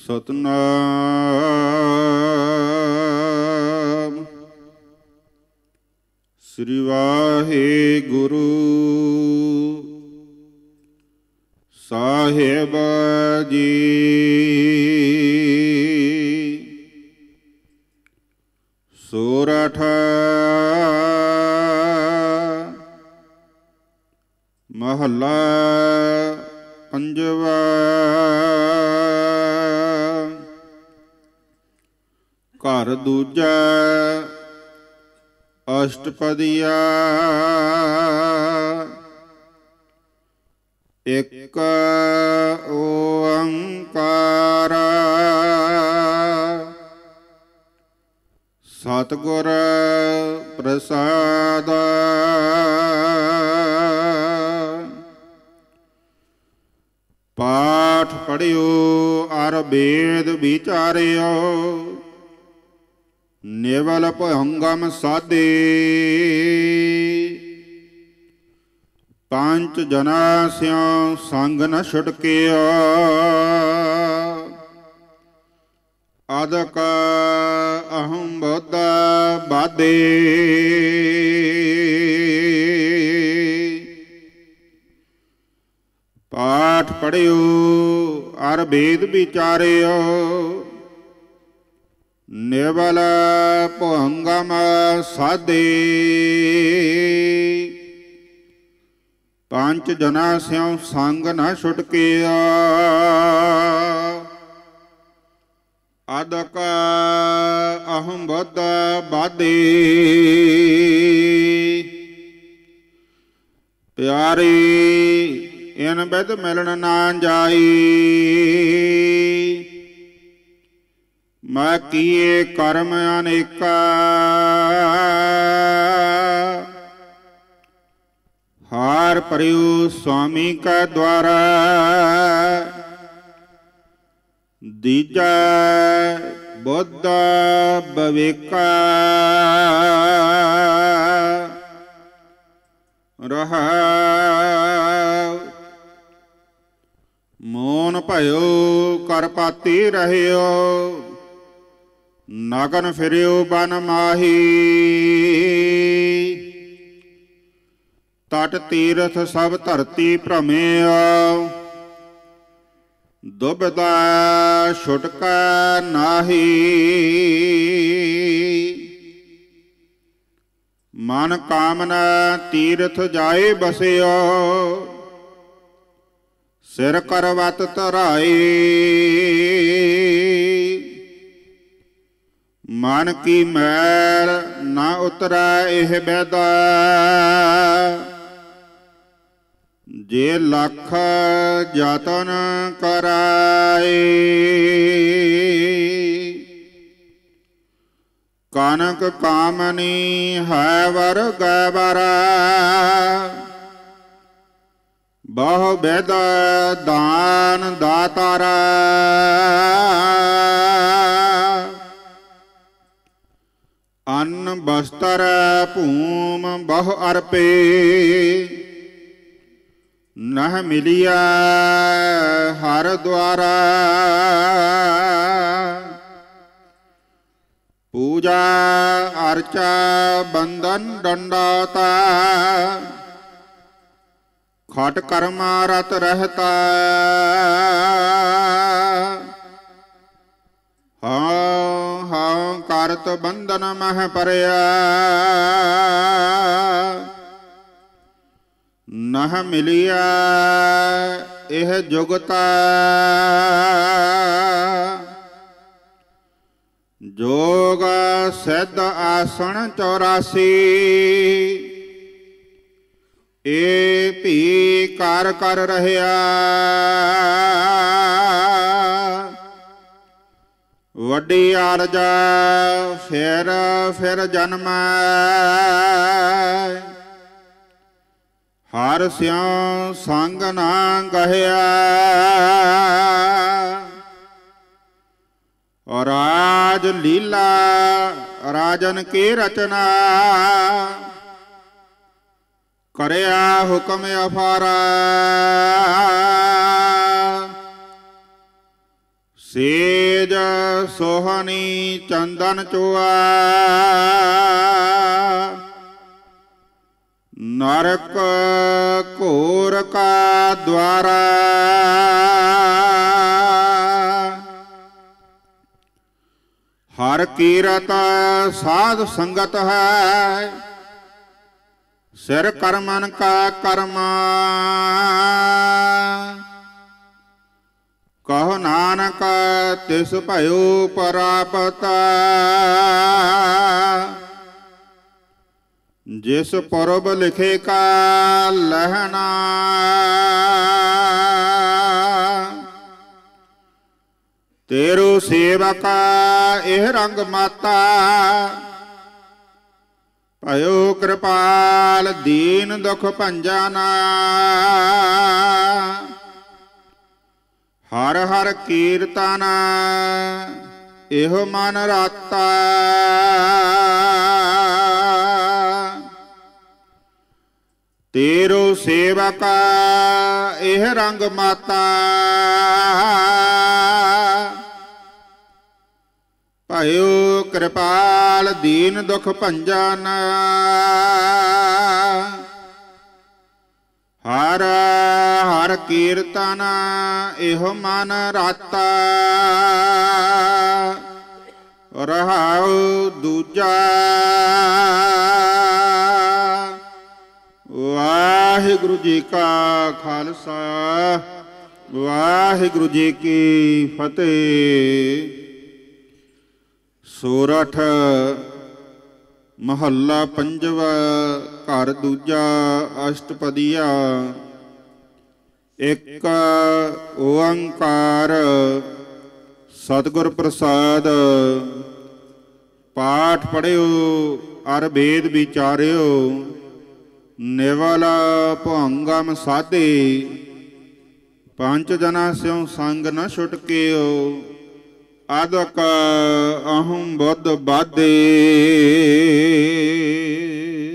ਸਤਨਾਮ ਸ੍ਰੀ ਵਾਹਿਗੁਰੂ ਸਾਹਿਬ ਜੀ। ਸੋਰਠ ਮਹੱਲਾ ਪੰਜਵਾ। ਘਰ ਦੂਜਾ ਅਸ਼ਟਪਦੀਆ। ਇੱਕ ਓੰਕਾਰ ਸਤਿਗੁਰ ਪ੍ਰਸਾਦ। ਪਾਠ ਪੜ੍ਹਿਓ ਅਰ ਵੇਦ ਵਿਚਾਰਿਓ। ਨਿਵਲ ਭੰਗਮ ਸਾਧੇ। ਪੰਜ ਜਨਾ ਸਿਉ ਸੰਗ ਨ ਛੁਟਕਿਆ। ਅਦਕ ਅਹੰ ਬੁੱਧ ਬਾਧੇ। ਪਾਠ ਪੜ੍ਹਿਓ ਅਰ ਵੇਦ ਵਿਚਾਰਿਓ। ਨਿਵਲ ਭੰਗਮ ਸਾਧੇ। ਪੰਜ ਜਨਾ ਸਿਉ ਸੰਗ ਨ ਛੁਟਕਿਆ। ਅਦਕ ਅਹੰ ਬੁੱਧ ਬਾਧੇ। ਪਿਆਰੀ ਇਨ ਬਿਧ ਮਿਲਣ ਨਾ ਜਾਈ। ਮੈਂ ਕੀਏ ਕਰਮ ਅਨੇਕਾ। ਹਾਰ ਭਰਿਓ ਸੁਆਮੀ ਕਾ ਦੁਆਰਾ। ਦੀਜਾ ਬੁੱਧ ਬਵੇਕਾ। ਰਹਾਉ ਮੋਨ ਭਇਓ ਕਰਪਾਤੀ ਰਹਿਓ। ਨਗਨ ਫਿਰਿਓ ਬਨ ਮਾਹੀ। ਤਟ ਤੀਰਥ ਸਭ ਧਰਤੀ ਭ੍ਰਮਿਓ। ਦੁਬਿਧਾ ਛੁਟਕਾ ਨਾਹੀ। ਮਨ ਕਾਮਨਾ ਤੀਰਥ ਜਾਏ ਬਸਿਓ। ਸਿਰ ਕਰਵਤ ਧਰਾਏ। ਮਨ ਕੀ ਮੈਲ ਨਾ ਉਤਰੈ ਇਹ ਬੈਦਾ। ਜੇ ਲੱਖ ਯਤਨ ਕਰਾਏ। ਕਨਕ ਕਾਮਨੀ ਹੈ ਵਰ ਗੈਬਰਾ। ਬਹੁ ਬੇਦ ਦਾਨ ਦਾਤਾਰਾ। ਅੰਨ ਬਸਤਰ ਭੂਮ ਬਹੁ ਅਰਪੇ। ਨਹ ਮਿਲਿਆ ਹਰ ਦੁਆਰਾ। ਪੂਜਾ ਅਰਚਾ ਬੰਧਨ ਡੰਡਾਤਾ। ਖਟ ਕਰਮਾ ਰਤ ਰਹਤਾ। ਹਾਂ ਹਾਂ ਕਰਤ ਬੰਧਨ ਮਹਿ ਪਰਿਆ। ਨਹ ਮਿਲਿਆ ਇਹ ਜੁਗਤਾ। ਜੋਗ ਸਿੱਧ ਆਸਣ 84। ਏ ਭੀ ਕਰ ਕਰ ਰਹਿਆ। ਵੱਡੀ ਅਰਜਾ ਫਿਰ ਜਨਮੈ। ਹਰ ਸਿਉ ਸੰਗ ਨਾ ਗਹਿਆ। ਰਾਜ ਲੀਲਾ ਰਾਜਨ ਕੀ ਰਚਨਾ। ਕਰਿਆ ਹੁਕਮ ਅਫਾਰਾ। ਸੇਜ ਸੋਹਣੀ ਚੰਦਨ ਚੋਆ ਨਰਕ ਘੋਰ ਕਾ ਦਵਾਰਾ ਹਰ ਕੀਰਤ ਸਾਧ ਸੰਗਤ ਹੈ ਸਿਰ ਕਰਮਨ ਕਾ ਕਰਮਾ ਕਹੋ ਨਾਨਕ ਤਿਸ ਭਇਓ ਪ੍ਰਾਪਤ ਜਿਸ ਪੁਰਬ ਲਿਖੇ ਕਾ ਲਹਿਣਾ ਤੇਰੋ ਸੇਵਕਾ ਇਹ ਰੰਗ ਮਾਤਾ ਭਇਓ ਕਿਰਪਾਲ ਦੀਨ ਦੁਖ ਭੰਜਨਾ ਹਰ ਹਰ ਕੀਰਤਨ ਇਹੋ ਮਨ ਰਾਤਾ ਤੇਰੋ ਸੇਵਕਾ ਇਹ ਰੰਗ ਮਾਤਾ ਭਇਓ ਕਿਰਪਾਲ ਦੀਨ ਦੁਖ ਭੰਜਨ ਹਰ ਹਰ ਕੀਰਤਨ ਇਹੋ ਮਨ ਰਾਤਾ ਰਹਾਉ ਦੂਜਾ ਵਾਹਿਗੁਰੂ ਜੀ ਕਾ ਖਾਲਸਾ ਵਾਹਿਗੁਰੂ ਜੀ ਕੀ ਫਤਿਹ। ਸੋਰਠ ਮਹੱਲਾ ਪੰਜਵਾ ਘਰ ਦੂਜਾ ਅਸ਼ਟਪਦੀਆ। ਇੱਕ ਓੰਕਾਰ ਸਤਿਗੁਰ ਪ੍ਰਸਾਦ। ਪਾਠ ਪੜ੍ਹਿਓ ਅਰ ਵੇਦ ਵਿਚਾਰਿਓ ਨਿਵਲ ਭੰਗਮ ਸਾਧੇ ਪੰਜ ਜਨਾ ਸਿਉ ਸੰਗ ਨ ਛੁਟਕਿਓ ਆਦਕ ਅਹੰ ਬੁੱਧ ਬਾਧੇ।